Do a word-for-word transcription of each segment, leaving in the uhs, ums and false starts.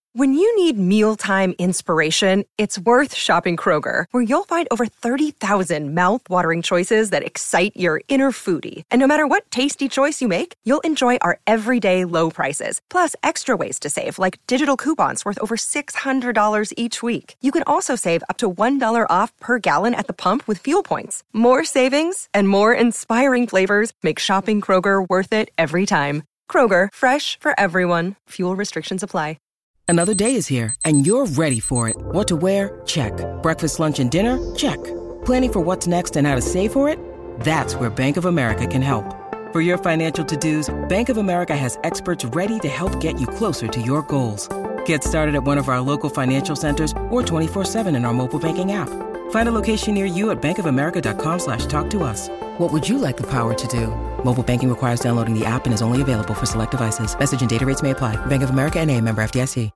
When you need mealtime inspiration, it's worth shopping Kroger, where you'll find over thirty thousand mouth-watering choices that excite your inner foodie. And no matter what tasty choice you make, you'll enjoy our everyday low prices, plus extra ways to save, like digital coupons worth over six hundred dollars each week. You can also save up to one dollar off per gallon at the pump with fuel points. More savings and more inspiring flavors make shopping Kroger worth it every time. Kroger, fresh for everyone. Fuel restrictions apply. Another day is here, and you're ready for it. What to wear? Check. Breakfast, lunch, and dinner? Check. Planning for what's next and how to save for it? That's where Bank of America can help. For your financial to-dos, Bank of America has experts ready to help get you closer to your goals. Get started at one of our local financial centers or twenty-four seven in our mobile banking app. Find a location near you at bankofamerica.com slash talk to us. What would you like the power to do? Mobile banking requires downloading the app and is only available for select devices. Message and data rates may apply. Bank of America N A, member F D I C.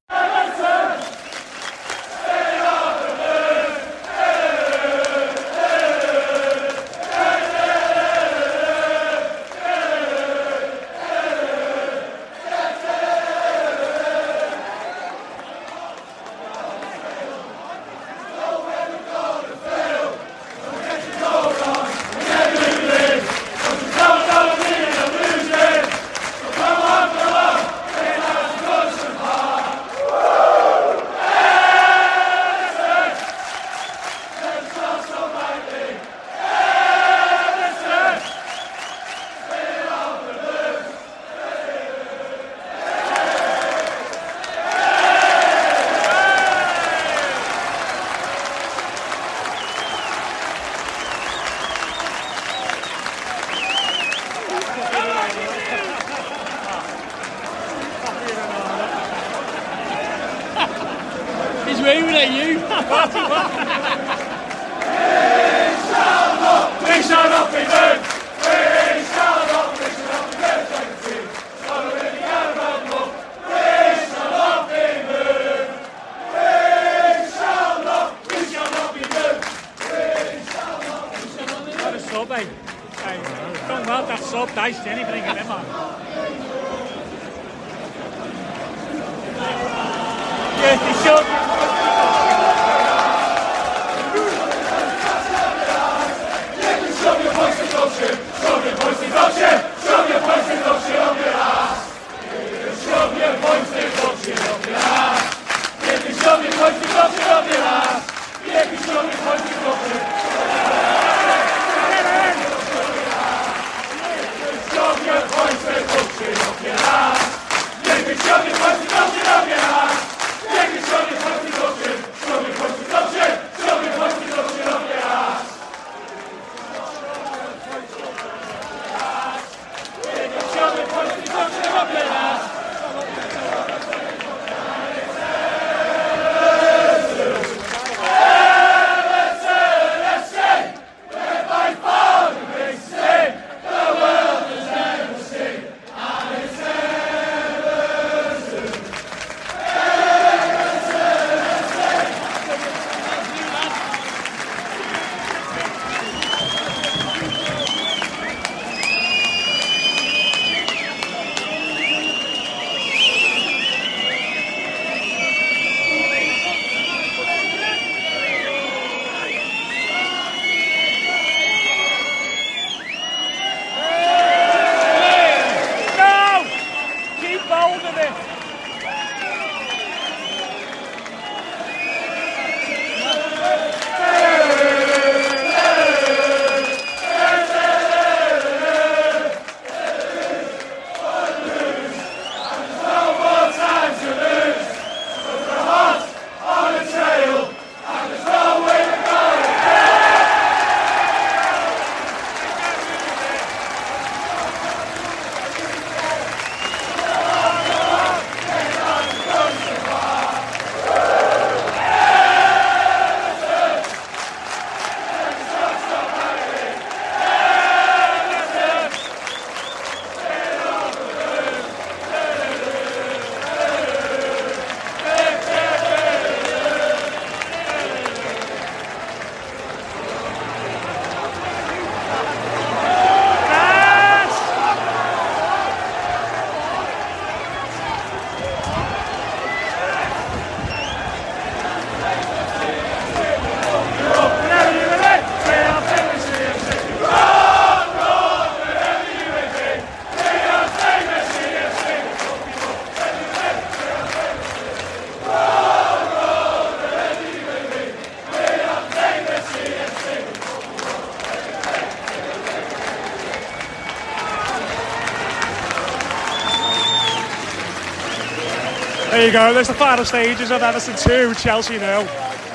Voice There you go, there's the final stages of Everton two, Chelsea nil.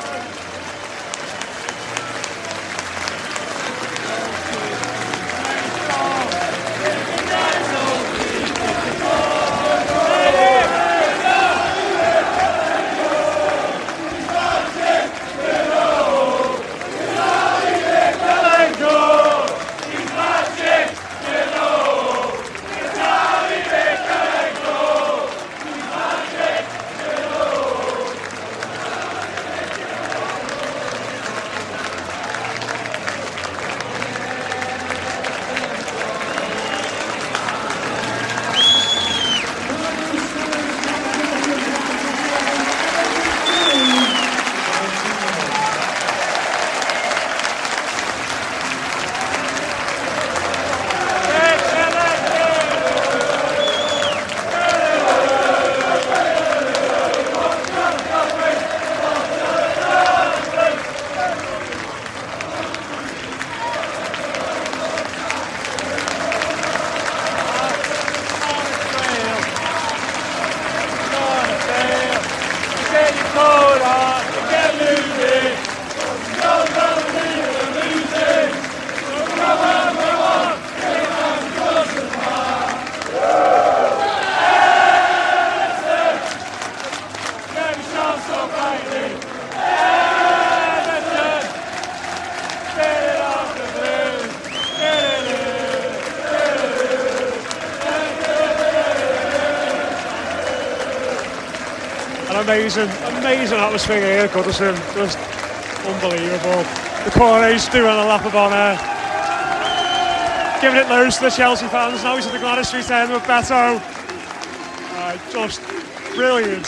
Amazing, amazing atmosphere here at Goodison, just unbelievable. The Cornet's doing a lap of honour, giving it loads to the Chelsea fans. Now he's at the Gladys Street end with Beto. Uh, just brilliant.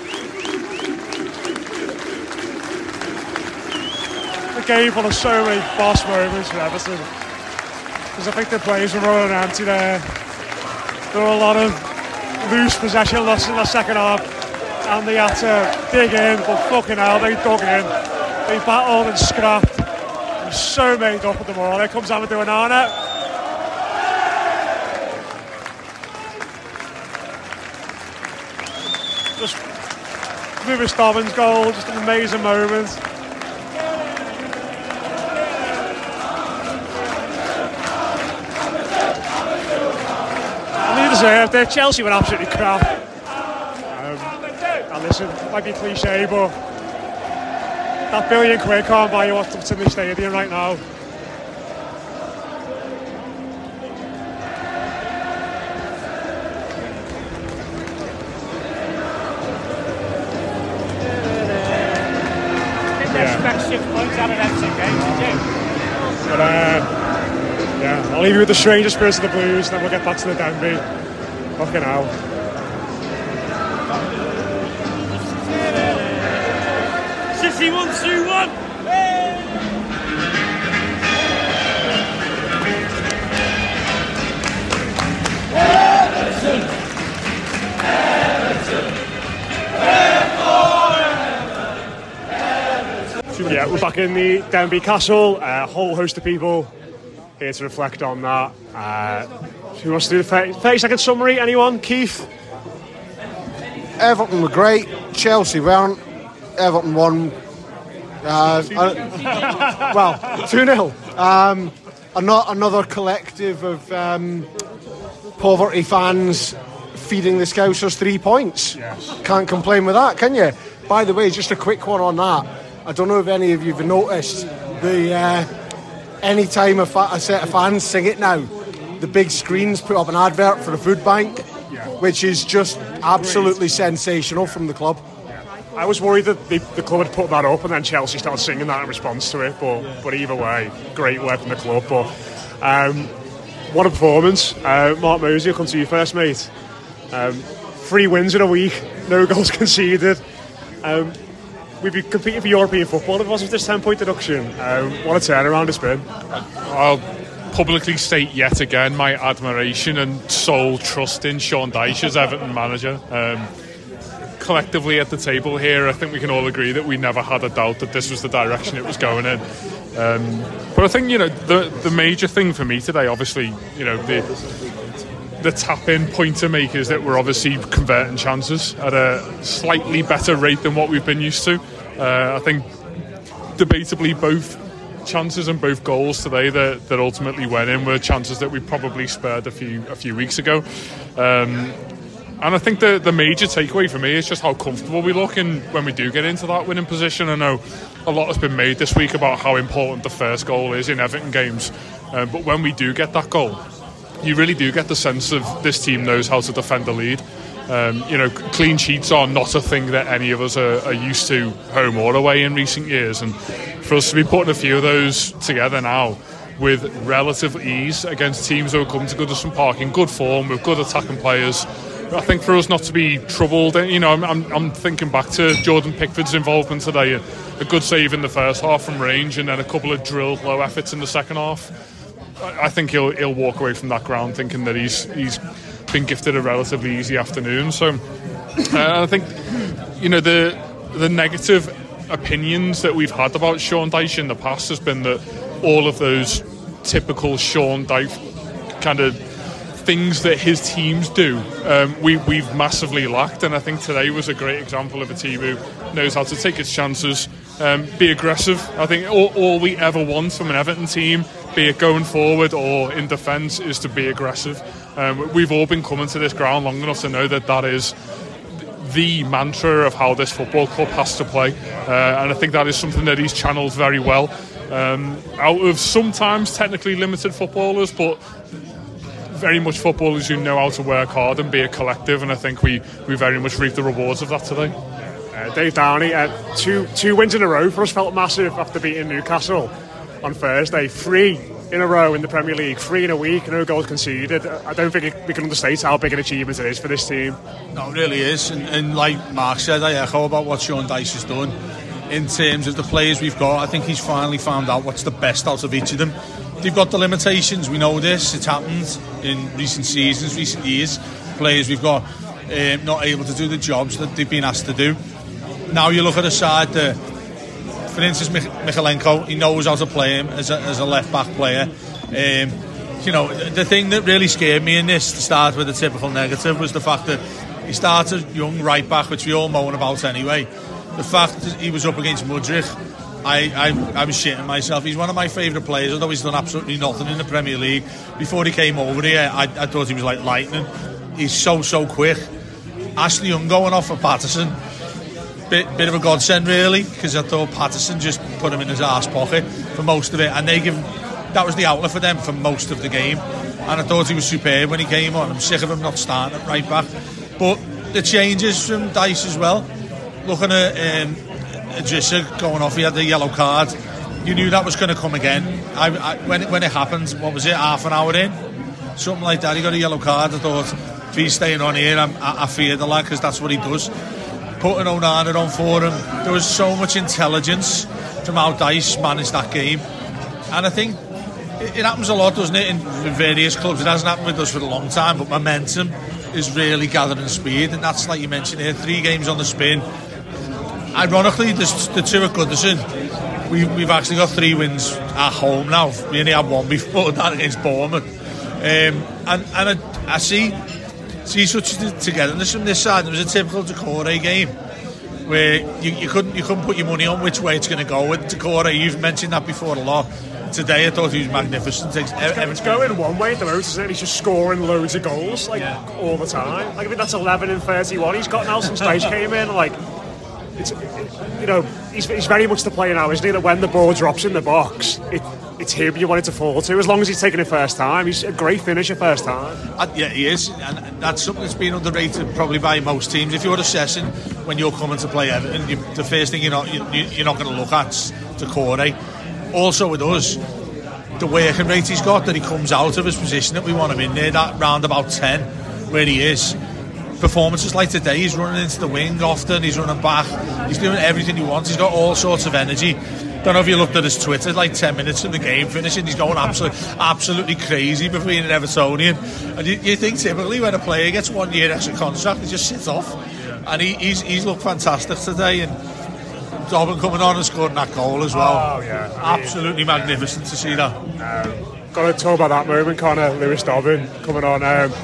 The game full of so many boss moments for Everton. Because I think the players were running empty there. There were a lot of loose possession lost in the second half. And they had to dig in, but fucking hell, they dug in. They battled and scrapped. They were so made up at the ball. Here comes Amadou Onana. Just Lewis Dobbins' goal, just an amazing moment. And they deserved it. Chelsea were absolutely crap. Listen, it might be cliche, but that billion quid can't buy you what's in the stadium right now. I think they expect six points out of that two games, did you? But uh, yeah, I'll leave you with the stranger spirits of the Blues, then we'll get back to the Denby. Fucking hell. City one two one. Everton, Everton, Everton. Yeah, we're back in the Denby Castle. A uh, whole host of people here to reflect on that. Uh, who wants to do the thirty second summary? Anyone? Keith? Everton were great. Chelsea weren't. Everton won. Uh, uh, well, two nil. Um, another collective of um, poverty fans feeding the Scousers three points. Yes. Can't complain with that, can you? By the way, just a quick one on that. I don't know if any of you have noticed the uh, any time a, fa- a set of fans sing it now, the big screens put up an advert for the food bank, yeah. which is just absolutely sensational from the club. I was worried that the, the club had put that up and then Chelsea started singing that in response to it, but but either way, great work from the club. But um, what a performance. Uh, Mark Mosey, I'll come to you first, mate. Um, three wins in a week, no goals conceded. Um, we'd be competing for European football if it wasn't for this ten point deduction. Um, what a turnaround it's been. I'll publicly state yet again my admiration and sole trust in Sean Dyche as Everton manager. Um, collectively at the table here, I think we can all agree that we never had a doubt that this was the direction it was going in. Um, but I think, you know, the the major thing for me today, obviously, you know, the the tap-in pointer makers that were obviously converting chances at a slightly better rate than what we've been used to. Uh, I think debatably both chances and both goals today that, that ultimately went in were chances that we probably spared a few a few weeks ago. Um, and I think the, the major takeaway for me is just how comfortable we look in when we do get into that winning position. I know a lot has been made this week about how important the first goal is in Everton games, uh, but when we do get that goal, you really do get the sense of this team knows how to defend the lead. Um, you know, clean sheets are not a thing that any of us are, are used to, home or away, in recent years, and for us to be putting a few of those together now with relative ease against teams who are coming to Goodison Park in good form with good attacking players, I think for us not to be troubled. You know, I'm, I'm, I'm thinking back to Jordan Pickford's involvement today, a, a good save in the first half from range and then a couple of drilled low efforts in the second half. I think he'll he'll walk away from that ground thinking that he's he's been gifted a relatively easy afternoon. So uh, I think, you know, the the negative opinions that we've had about Sean Dyche in the past has been that all of those typical Sean Dyche kind of things that his teams do, um, we, we've massively lacked, and I think today was a great example of a team who knows how to take its chances, um, be aggressive. I think all, all we ever want from an Everton team, be it going forward or in defence, is to be aggressive. Um, we've all been coming to this ground long enough to know that that is the mantra of how this football club has to play, uh, and I think that is something that he's channeled very well um, out of sometimes technically limited footballers, but very much footballers who know how to work hard and be a collective, and I think we, we very much reap the rewards of that today. Uh, Dave Downey, uh, two two wins in a row for us felt massive after beating Newcastle on Thursday. Three in a row in the Premier League, three in a week, no goals conceded. I don't think we can understate how big an achievement it is for this team. No, it really is, and, and like Mark said, I echo about what Sean Dyche has done in terms of the players we've got. I think he's finally found out what's the best out of each of them. They've got the limitations, we know this, it's happened in recent seasons, recent years. Players we've got um, not able to do the jobs that they've been asked to do. Now you look at a side that, for instance, Mich- Michalenko, he knows how to play him as a, as a left-back player. Um, you know, the thing that really scared me in this, to start with the typical negative, was the fact that he started young right-back, which we all moan about anyway. The fact that he was up against Mudryk, I, I, I was shitting myself. He's one of my favourite players, although he's done absolutely nothing in the Premier League. Before he came over here, I, I thought he was like lightning. He's so, so quick. Ashley Young going off for Patterson, bit, bit of a godsend really, because I thought Patterson just put him in his arse pocket for most of it, and they give that was the outlet for them for most of the game, and I thought he was superb when he came on. I'm sick of him not starting at right back. But the changes from Dyche as well, looking at um, Idrissa going off, he had the yellow card. You knew that was going to come again. I, I, when, it, when it happened, what was it, half an hour in? Something like that, he got a yellow card. I thought, if he's staying on here, I'm, I, I fear the lad, because that's what he does. Putting Onana on for him, there was so much intelligence from how Dyche managed that game. And I think it, it happens a lot, doesn't it, in, in various clubs. It hasn't happened with us for a long time, but momentum is really gathering speed, and that's, like you mentioned here, three games on the spin. Ironically, the, the two at Goodison, we, we've actually got three wins at home now. We only had one before that against Bournemouth. Um, and and I, I see see such togetherness from this side. There was a typical Decore game where you, you couldn't you couldn't put your money on which way it's going to go with Decore. You've mentioned that before a lot. Today I thought he was magnificent. It's, it's going one way at the most, isn't it? He's just scoring loads of goals, like, yeah, all the time. Like, I think that's eleven and thirty-one he's got now since Dyche came in. Like, it's, it, you know, he's, he's very much the player now, isn't he? That when the ball drops in the box, it, it's him you want it to fall to. As long as he's taking it first time, he's a great finisher first time. Uh, yeah, he is, and that's something that's been underrated probably by most teams. If you're assessing when you're coming to play Everton, you, the first thing you're not you, you're not going to look at's Decore. Also with us, the working rate he's got, that he comes out of his position that we want him in there, that round about ten where he is. Performances like today, he's running into the wing often, he's running back, he's doing everything he wants, he's got all sorts of energy. Don't know if you looked at his Twitter, like ten minutes of the game finishing, he's going absolutely, absolutely crazy for being an Evertonian. And you, you think typically when a player gets one year extra contract, he just sits off. And he, he's, he's looked fantastic today, and Dobbin coming on and scoring that goal as well. Oh, yeah. I mean, absolutely magnificent to see that. Um, got to talk about that moment, Connor. Lewis Dobbin coming on. Um,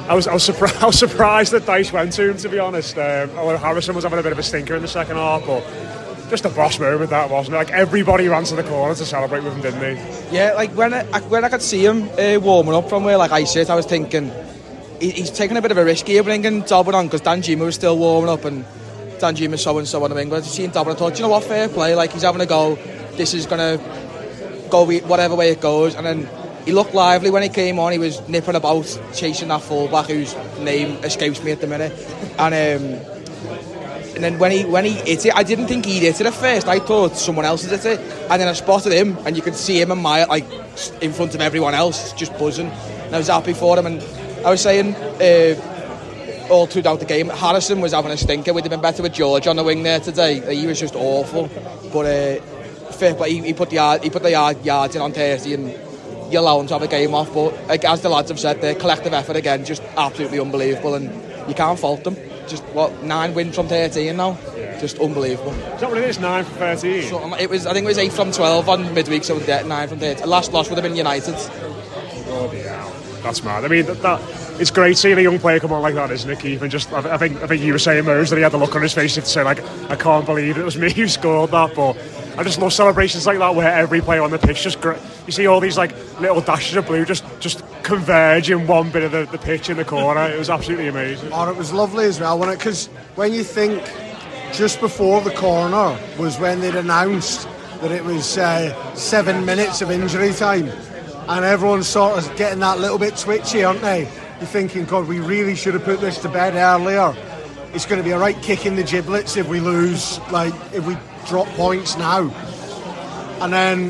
I was I was, surpri- I was surprised that Dyche went to him, to be honest. Um, although Harrison was having a bit of a stinker in the second half, but just a boss moment that, wasn't it? Like, everybody ran to the corner to celebrate with him, didn't they? Yeah, like when I, when I could see him uh, warming up from where like I sit, I was thinking he, he's taking a bit of a risk here bringing Dobbin on, because Danjuma was still warming up and Danjuma's so and so on the wing. But I seen Dobbin, I thought, you know what, fair play, like he's having a go. This is gonna go whatever way it goes, and then. He looked lively when he came on. He was nipping about, chasing that fullback whose name escapes me at the minute. And um, and then when he when he hit it, I didn't think he'd hit it at first. I thought someone else had hit it. And then I spotted him, and you could see him and Maya like in front of everyone else, just buzzing. And I was happy for him. And I was saying uh, all throughout the game, Harrison was having a stinker. We'd have been better with George on the wing there today. He was just awful. But uh, fair play, he, he put the yard, he put the yard, yards in on thirty and. You allow them to have a game off, but as the lads have said, their collective effort again, just absolutely unbelievable, and you can't fault them. Just what nine wins from thirteen now, yeah. Just unbelievable. Is that what it is? Nine from thirteen. So, it was. I think it was eight from twelve on midweek, so nine from thirteen. Last loss would have been United. Oh yeah, that's mad. I mean, that, that it's great seeing a young player come on like that, isn't it, Keith? And just, I, I think, I think you were saying, Mose, that he had the look on his face to say, like, I can't believe it was me who scored that, but. I just love celebrations like that where every player on the pitch just gr- you see all these like little dashes of blue just just converge in one bit of the, the pitch in the corner. It was absolutely amazing. Oh, it was lovely as well, wasn't it? Because when you think just before the corner was when they'd announced that it was uh, seven minutes of injury time, and everyone's sort of getting that little bit twitchy, aren't they? You're thinking, God, we really should have put this to bed earlier. It's going to be a right kick in the giblets if we lose, like if we drop points now. And then,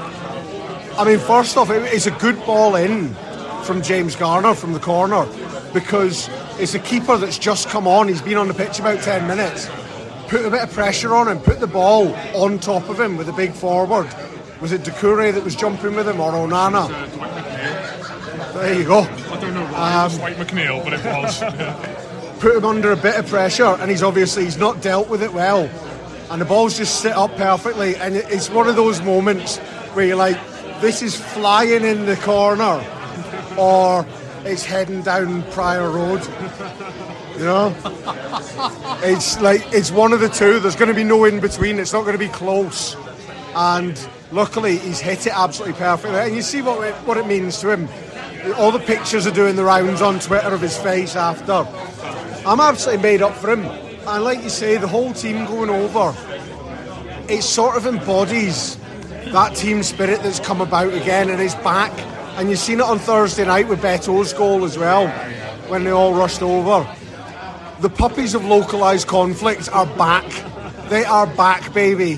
I mean, first off, it's a good ball in from James Garner from the corner, because it's a keeper that's just come on. He's been on the pitch about ten minutes. Put a bit of pressure on him, put the ball on top of him with a big forward. Was it Doucouré that was jumping with him, or Onana? There you go. I don't know why um, it was Dwight McNeil, but it was. Yeah. Put him under a bit of pressure, and he's obviously he's not dealt with it well. And the ball's just sit up perfectly, and it's one of those moments where you're like, this is flying in the corner, or it's heading down Prior Road. You know, it's like it's one of the two. There's going to be no in between. It's not going to be close. And luckily, he's hit it absolutely perfectly. And you see what it, what it means to him. All the pictures are doing the rounds on Twitter of his face after. I'm absolutely made up for him. And like you say, the whole team going over, it sort of embodies that team spirit that's come about again and is back. And you've seen it on Thursday night with Beto's goal as well, when they all rushed over. The puppies of localised conflict are back. They are back, baby.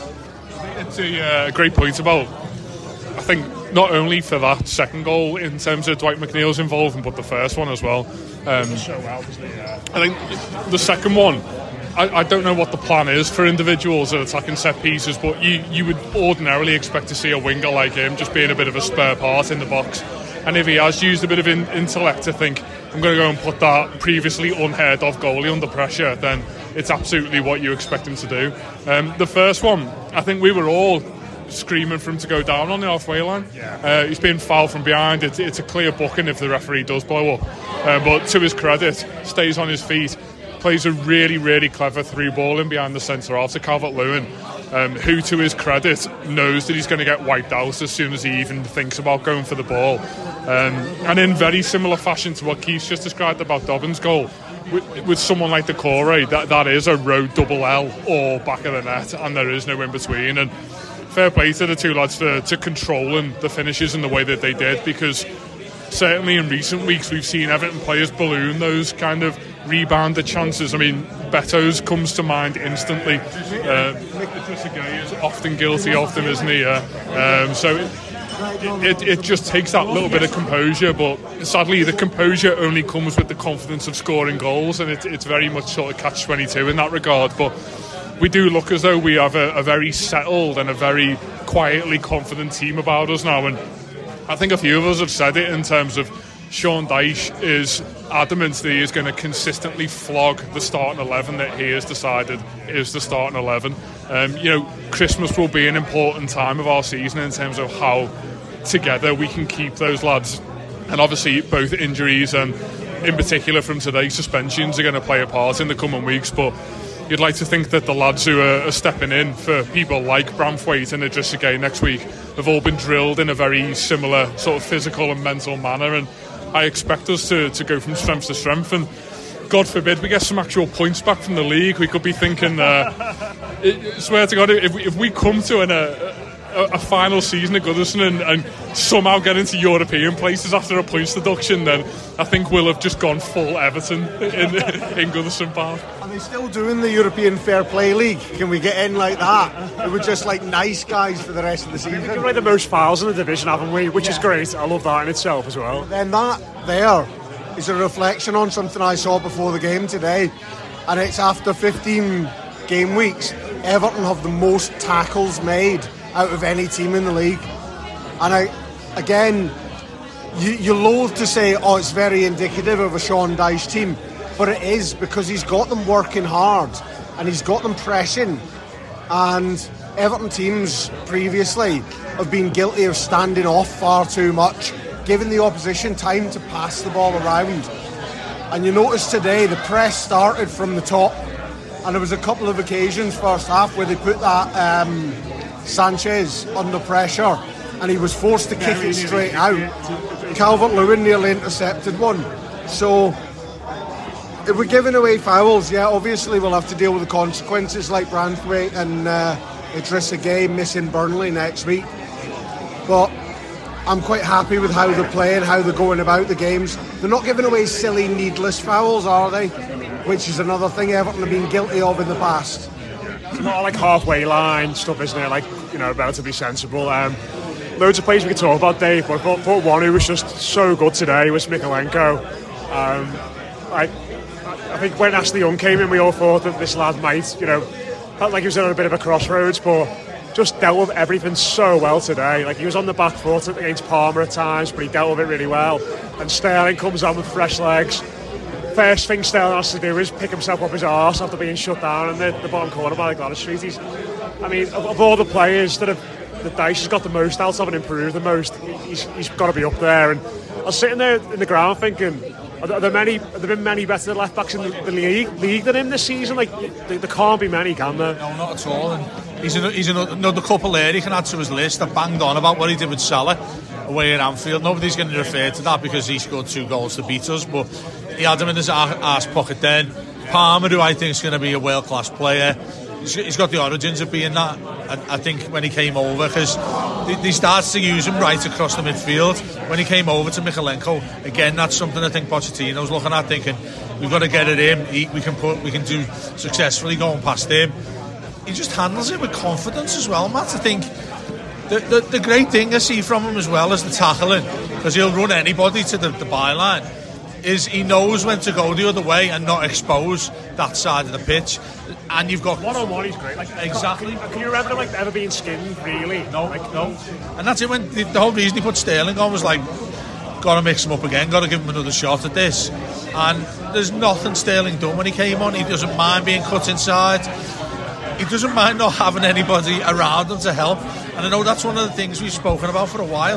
It's a uh, great point about, I think, not only for that second goal in terms of Dwight McNeil's involvement, but the first one as well. Um, so well, doesn't he? Yeah. I think the second one, I, I don't know what the plan is for individuals at attacking set pieces, but you, you would ordinarily expect to see a winger like him just being a bit of a spare part in the box. And if he has used a bit of in, intellect to think, I'm going to go and put that previously unheard of goalie under pressure, then it's absolutely what you expect him to do. Um, the first one, I think we were all screaming for him to go down on the halfway line. Yeah. Uh, he's been fouled from behind. It's, it's a clear booking if the referee does blow up. Uh, but to his credit, stays on his feet, plays a really, really clever through ball in behind the centre half to Calvert-Lewin, um, who, to his credit, knows that he's going to get wiped out as soon as he even thinks about going for the ball. Um, and in very similar fashion to what Keith's just described about Dobbin's goal, with, with someone like Doucouré, that, that is a road double L or back of the net, and there is no in between. And fair play to the two lads for to controlling the finishes in the way that they did, because certainly in recent weeks we've seen Everton players balloon those kind of rebounded chances. I mean, Beto's comes to mind instantly. Uh, Trezeguet is often guilty of them, isn't he? Uh, um, so it, it, it just takes that little bit of composure, but sadly the composure only comes with the confidence of scoring goals, and it, it's very much sort of catch twenty-two in that regard. But we do look as though we have a, a very settled and a very quietly confident team about us now, and I think a few of us have said it in terms of Sean Dyche is adamant that he is going to consistently flog the starting eleven that he has decided is the starting eleven. Um, you know, Christmas will be an important time of our season in terms of how together we can keep those lads, and obviously both injuries and in particular from today, suspensions are going to play a part in the coming weeks, but you'd like to think that the lads who are, are stepping in for people like Branthwaite and Idrissa Gueye next week have all been drilled in a very similar sort of physical and mental manner, and I expect us to, to go from strength to strength, and God forbid we get some actual points back from the league. We could be thinking, uh, I swear to God, if we, if we come to an, a, a, a final season at Goodison and, and somehow get into European places after a points deduction, then I think we'll have just gone full Everton in, in Goodison Park. Are they still doing the European Fair Play League? Can we get in like that? We're just like nice guys for the rest of the season. We can write the most fouls in the division, haven't we? Which yeah. is great. I love that in itself as well. Then that there is a reflection on something I saw before the game today, and it's after fifteen game weeks, Everton have the most tackles made out of any team in the league. And I, again, you, you're loath to say, oh, it's very indicative of a Sean Dyche team, but it is, because he's got them working hard and he's got them pressing. And Everton teams previously have been guilty of standing off far too much, giving the opposition time to pass the ball around. And you notice today the press started from the top, and there was a couple of occasions first half where they put that um, Sanchez under pressure and he was forced to kick it straight out. Calvert-Lewin nearly intercepted one. So if we're giving away fouls, yeah, obviously we'll have to deal with the consequences, like Branthwaite and uh, Idrissa Gueye missing Burnley next week. But I'm quite happy with how they're playing, how they're going about the games. They're not giving away silly, needless fouls, are they? Which is another thing Everton have been guilty of in the past. It's not like halfway line stuff, isn't it? Like, you know, relatively sensible. Um, loads of players we could talk about, Dave, but I thought, thought one who was just so good today was Mykolenko. Um, I, I think when Ashley Young came in, we all thought that this lad might, you know, felt like he was at a bit of a crossroads, but just dealt with everything so well today. Like, he was on the back foot against Palmer at times, but he dealt with it really well. And Sterling comes on with fresh legs. First thing Sterling has to do is pick himself up his arse after being shut down in the, the bottom corner by Gladys Street. He's, I mean, of, of all the players that have, the Dyche has got the most out of and improved the most, he's, he's got to be up there. And I was sitting there in the ground thinking, are there, are there many? Have there been many better left backs in the, the league, league than him this season? Like, there, there can't be many, can there? No, not at all. And he's, an, he's an, another couple there he can add to his list. I banged on about what he did with Salah away at Anfield. Nobody's going to refer to that because he scored two goals to beat us, but he had him in his arse pocket then. Palmer, who I think is going to be a world-class player, he's got the origins of being that. I, I think when he came over, because they started to use him right across the midfield. When he came over to Mykolenko, again, that's something I think Pochettino's looking at, thinking we've got to get it in. He, we can put, we can do successfully going past him. He just handles it with confidence as well, Matt. I think the, the, the great thing I see from him as well is the tackling, because he'll run anybody to the, the byline. Is he knows when to go the other way and not expose that side of the pitch. And you've got one on one, he's great. Like, exactly. Can, can you remember him like ever being skinned? Really? No, like, no. And that's it. When the, the whole reason he put Sterling on was like, got to mix him up again, got to give him another shot at this. And there's nothing Sterling done when he came on. He doesn't mind being cut inside. He doesn't mind not having anybody around him to help. And I know that's one of the things we've spoken about for a while.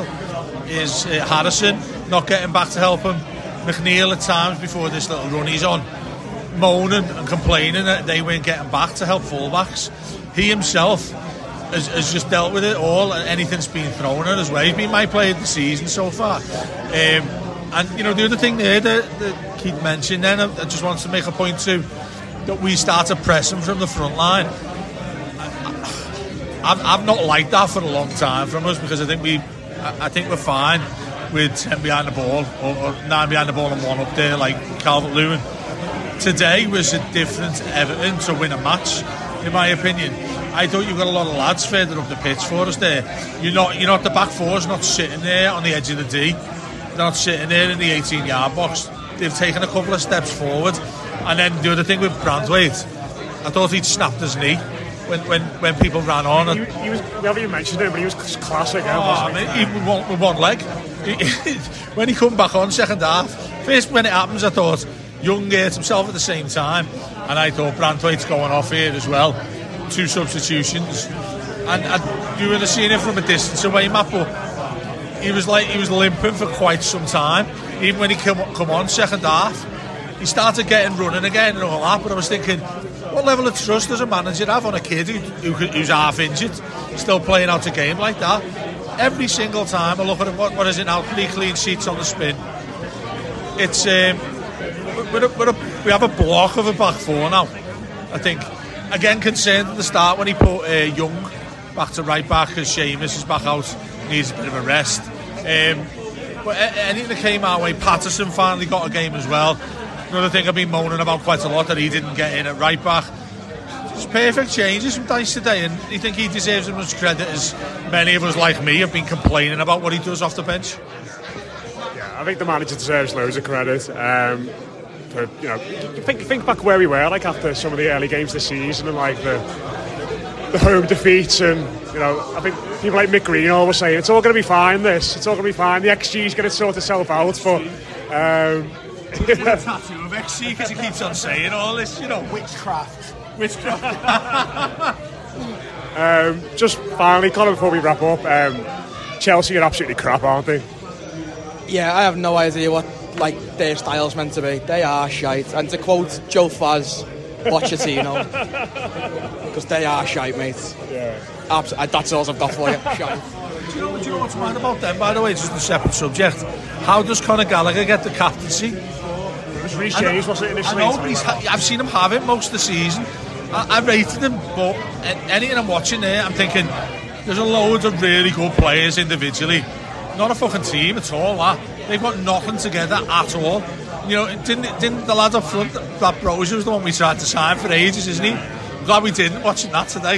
Is uh, Harrison not getting back to help him. McNeil at times before this little run he's on, moaning and complaining that they weren't getting back to help fullbacks. He himself has, has just dealt with it all, and anything's been thrown at his way. He's been my player of the season so far. Um, and you know, the other thing there that, that Keith mentioned then, I, I just wanted to make a point to, that we started pressing from the front line. I, I've, I've not liked that for a long time from us, because I think we, I, I think we're fine with ten behind the ball, or, or nine behind the ball and one up there like Calvert-Lewin. Today was a different Everton to win a match, in my opinion. I thought you got a lot of lads further up the pitch for us there. You're not, you're not the back four's not sitting there on the edge of the D. They're not sitting there in the eighteen yard box. They've taken a couple of steps forward. And then the other thing with Branthwaite, I thought he'd snapped his knee when when, when people ran on. He, he was, we haven't even mentioned him, but he was classic. Oh, I mean, even with one, with one leg. When he come back on second half, first when it happens, I thought Young hurt himself at the same time, and I thought Branthwaite's going off here as well. Two substitutions, and I, you were seeing him from a distance away, Matt, but he was like he was limping for quite some time. even when he come, come on second half, he started getting running again and all that, but I was thinking, what level of trust does a manager have on a kid who, who, who's half injured, still playing out a game like that? Every single time I look at him, what, what is it now, three clean sheets on the spin. It's um, we're a, we're a, we have a block of a back four now. I think, again, concerned at the start when he put uh, Young back to right back because Seamus is back out, needs a bit of a rest. Um, but anything that came our way, Patterson finally got a game as well. Another thing I've been moaning about quite a lot, that he didn't get in at right back. It's perfect changes from Dyche today, and I think he deserves as much credit as many of us like me have been complaining about what he does off the bench. Yeah, I think the manager deserves loads of credit. Um, for, you know, think think back where we were like after some of the early games this season, and like the the home defeats, and you know, I think people like Mick Green all were saying it's all going to be fine. This, it's all going to be fine. The X G is going to sort itself out, but. Um, With a tattoo of X G because he keeps on saying all this, you know, witchcraft. Witchcraft. um, just finally, Colin, before we wrap up, um, Chelsea are absolutely crap, aren't they? Yeah, I have no idea what like their style's meant to be. They are shite. And to quote Joe Faz, watch your team now. Because they are shite, mate. Yeah. Absolutely. That's all I've got for you. Shite. Do you know, do you know what's mad about them, by the way? Just a separate subject. How does Conor Gallagher get the captaincy? It was Reece James, wasn't it, initially? I know, but he's ha- I've seen him have it most of the season. I, I rated him, but anything I'm watching there, I'm thinking there's a load of really good players individually. Not a fucking team at all, that. They've got nothing together at all. You know, didn't didn't the lad up front, that Brozier was the one we tried to sign for ages, isn't he? I'm glad we didn't, watching that today.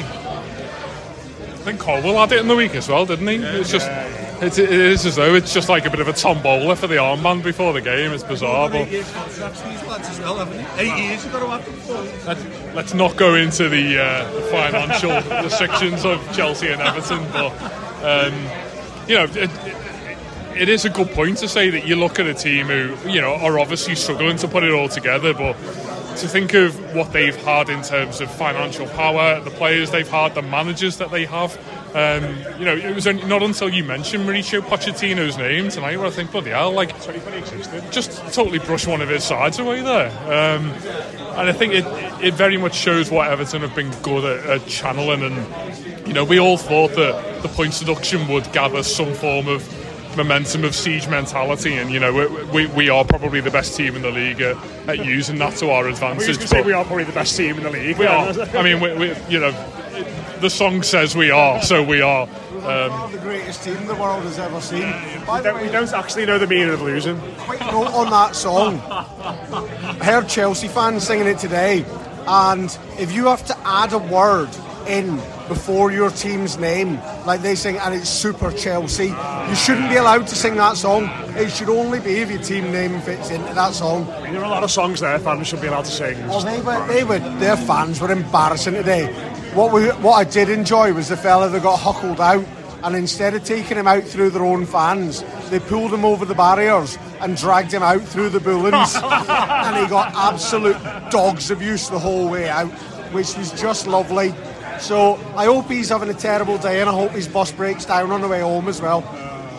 I think Colwell had it in the week as well, didn't he? Yeah, it's just, yeah. it, it is as though it's just like a bit of a tombola for the armband before the game. It's bizarre, but eight contracts these lads as well, haven't they? Eight years you've got to have them for. Let's, let's not go into the, uh, the financial restrictions of Chelsea and Everton, but um, you know, it, it, it is a good point to say that you look at a team who, you know, are obviously struggling to put it all together, but to think of what they've had in terms of financial power, the players they've had, the managers that they have. Um, you know, it was only, not until you mentioned Mauricio Pochettino's name tonight where I think, bloody hell, like, just totally brush one of his sides away there. Um, and I think it it very much shows what Everton have been good at, at channeling. And, you know, we all thought that the points deduction would gather some form of momentum of siege mentality, and you know we, we, we are probably the best team in the league at, at using that to our advantage. We, say we are probably the best team in the league. We are. I mean, we, we, you know, the song says we are, so we are. Um, the greatest team the world has ever seen. We don't, we don't actually know the meaning of losing. Quick note on that song. I heard Chelsea fans singing it today, and if you have to add a word in before your team's name, like they sing, and it's Super Chelsea, you shouldn't be allowed to sing that song. It should only be if your team name fits into that song. I mean, there are a lot of songs there fans should be allowed to sing. Oh, they were, they were, their fans were embarrassing today. What we, what I did enjoy was the fella that got huckled out, and instead of taking him out through their own fans, they pulled him over the barriers and dragged him out through the bullens, and he got absolute dog's abuse the whole way out, which was just lovely. So I hope he's having a terrible day, and I hope his bus breaks down on the way home as well.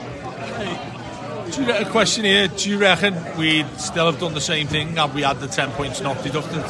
Do you, a question here, do you reckon we'd still have done the same thing had we had the ten points not deducted?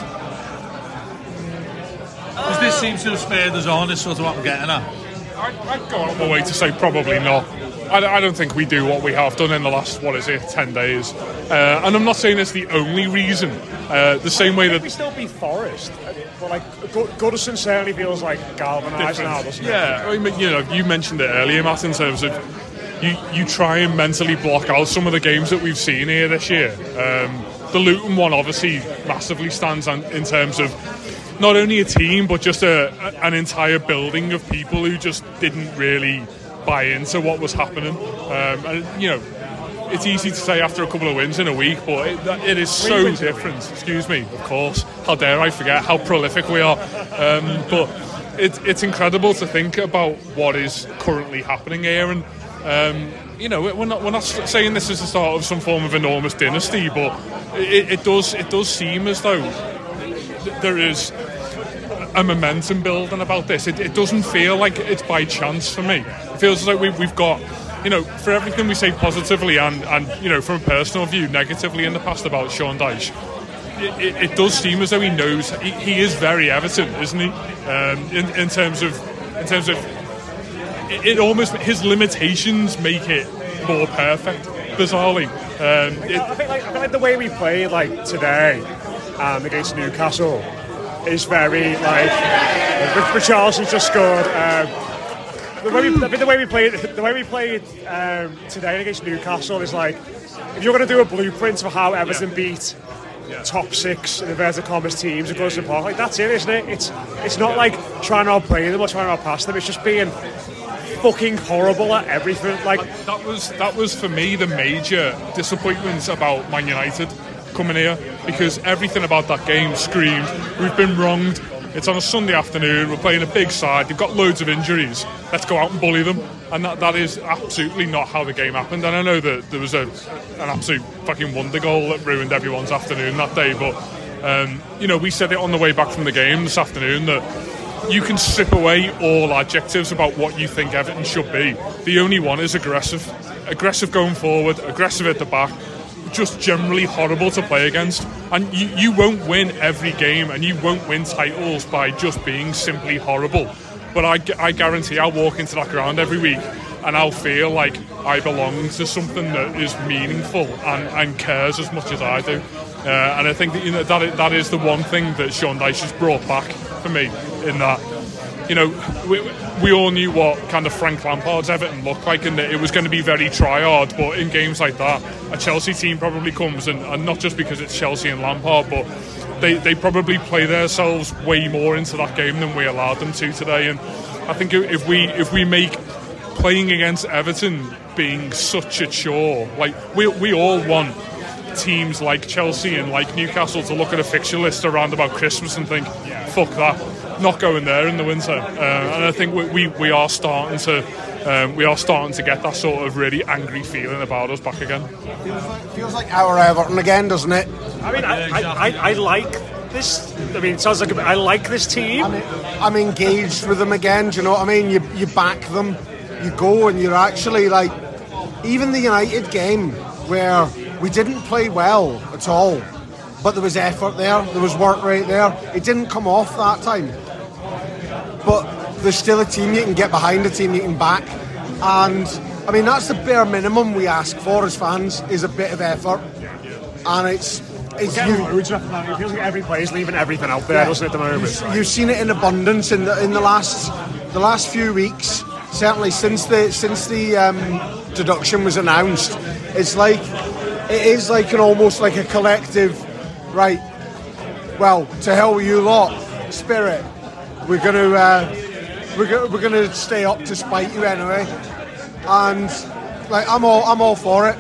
Because this seems to have spared us on, is sort of what I'm getting at. I'd, I'd go on my way to say probably not. I, I don't think we do what we have done in the last, what is it, ten days. Uh, and I'm not saying it's the only reason. Uh, the same way that... we still beat Forest. But like, Goodison certainly feels like galvanised now, doesn't it? Yeah, I mean, you know, you mentioned it earlier, Matt, in terms of you, you try and mentally block out some of the games that we've seen here this year. Um, the Luton one obviously massively stands on, in terms of not only a team, but just a, a, an entire building of people who just didn't really buy into what was happening. Um, and, you know, it's easy to say after a couple of wins in a week, but it, it is so different. Excuse me, of course. How dare I forget how prolific we are. Um, but it, it's incredible to think about what is currently happening here. And, um, you know, we're not, we're not saying this is the start of some form of enormous dynasty, but it, it does it does seem as though there is a momentum building about this. It, it doesn't feel like it's by chance for me. It feels like we, we've got you know, for everything we say positively and, and you know, from a personal view, negatively in the past about Sean Dyche, it, it, it does seem as though he knows he, he is very Everton, isn't he? Um, in, in terms of, in terms of, it, it almost his limitations make it more perfect. Bizarrely, um, it, I think like I think like the way we played like today um, against Newcastle is very like Richarlison's just scored. Um, the way we the way we played the way we played um, today against Newcastle is like if you're going to do a blueprint for how Everton yeah. beat yeah. top six in inverted commas teams across the park, like that's it, isn't it? It's it's not like trying to outplay them or trying to outpass them. It's just being fucking horrible at everything. Like that was that was for me the major disappointment about Man United coming here, because everything about that game screamed we've been wronged. It's on a Sunday afternoon, we're playing a big side, they've got loads of injuries, let's go out and bully them. And that, that is absolutely not how the game happened. And I know that there was a an absolute fucking wonder goal that ruined everyone's afternoon that day, but um, you know, we said it on the way back from the game this afternoon that you can strip away all adjectives about what you think Everton should be. The only one is aggressive. Aggressive going forward, aggressive at the back, just generally horrible to play against. And you, you won't win every game and you won't win titles by just being simply horrible. But I, I guarantee I'll walk into that ground every week and I'll feel like I belong to something that is meaningful and, and cares as much as I do. Uh, and I think that, you know, that, that is the one thing that Sean Dyche has brought back for me, in that, you know, we, we all knew what kind of Frank Lampard's Everton looked like and that it was going to be very try-hard, but in games like that, a Chelsea team probably comes, and, and not just because it's Chelsea and Lampard, but they, they probably play themselves way more into that game than we allowed them to today. And I think if we if we make playing against Everton being such a chore, like we we all want teams like Chelsea and like Newcastle to look at a fixture list around about Christmas and think, fuck that, not going there in the winter. Uh, and I think we, we, we are starting to um, we are starting to get that sort of really angry feeling about us back again. Feels like, feels like our Everton again, doesn't it? I mean, I, I, I, I like this. I mean, it sounds like I like this team. I'm, I'm engaged with them again. Do you know what I mean? You you back them, you go, and you're actually like, even the United game where we didn't play well at all, but there was effort there, there was work rate there. It didn't come off that time, but there's still a team you can get behind, a team you can back. And I mean, that's the bare minimum we ask for as fans, is a bit of effort. And it's it's you, loads of it feels like every player's leaving everything out there, yeah, doesn't it, at the moment? You've, you've seen it in abundance in the in the last the last few weeks, certainly since the since the um, deduction was announced. It's like it is like an almost like a collective, right, well, to hell with you lot, spirit. We're going to uh, we're go- we're going to stay up to spite you anyway, and like I'm all I'm all for it.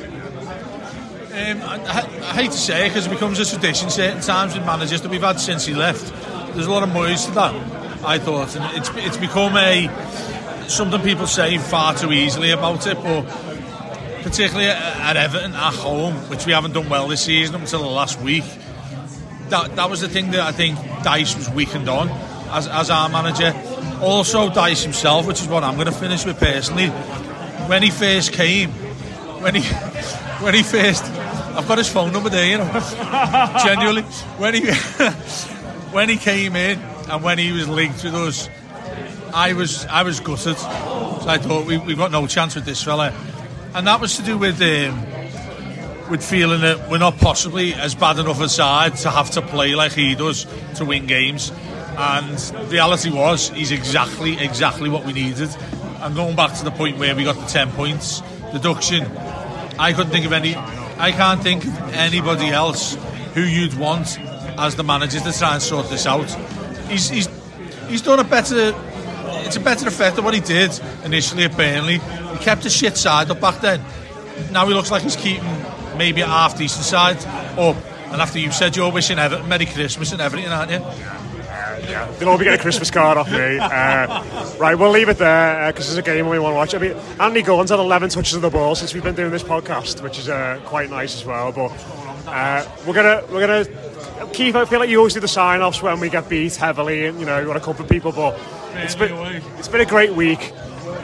Um, I, I hate to say it because it becomes a tradition certain times with managers that we've had since he left. There's a lot of noise to that, I thought, and it's it's become a something people say far too easily about it, but particularly at Everton at home, which we haven't done well this season up until the last week. That that was the thing that I think Dyche was weakened on as as our manager. Also Dyche himself, which is what I'm going to finish with personally. When he first came, when he when he first, I've got his phone number there, you know. Genuinely, when he when he came in and when he was linked with us, I was I was gutted. So I thought we, we've got no chance with this fella. And that was to do with um, with feeling that we're not possibly as bad enough a side to have to play like he does to win games. And the reality was, he's exactly, exactly what we needed. And going back to the point where we got the ten points deduction, I couldn't think of any, I can't think of anybody else who you'd want as the manager to try and sort this out. He's he's he's done a better, it's a better effect than what he did initially at Burnley. He kept a shit side up back then. Now he looks like he's keeping maybe a half decent side up. And after you said you're wishing Everton Merry Christmas and everything, aren't you? Yeah, they'll all be getting a Christmas card off me. Uh, right, we'll leave it there because uh, there's a game we want to watch. I mean, Andy Gordon's had eleven touches of the ball since we've been doing this podcast, which is uh, quite nice as well. But uh, we're gonna we're gonna keep. I feel like you always do the sign-offs when we get beat heavily, and you know you want to comfort people. But it's been it's been a great week.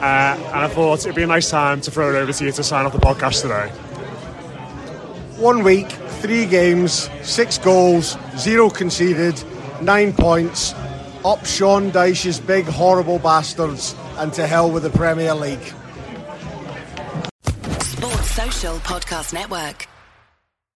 Uh, and I thought it'd be a nice time to throw it over to you to sign off the podcast today. One week, three games, six goals, zero conceded, nine points. Up Sean Dyche's big horrible bastards, and to hell with the Premier League. Sports Social Podcast Network.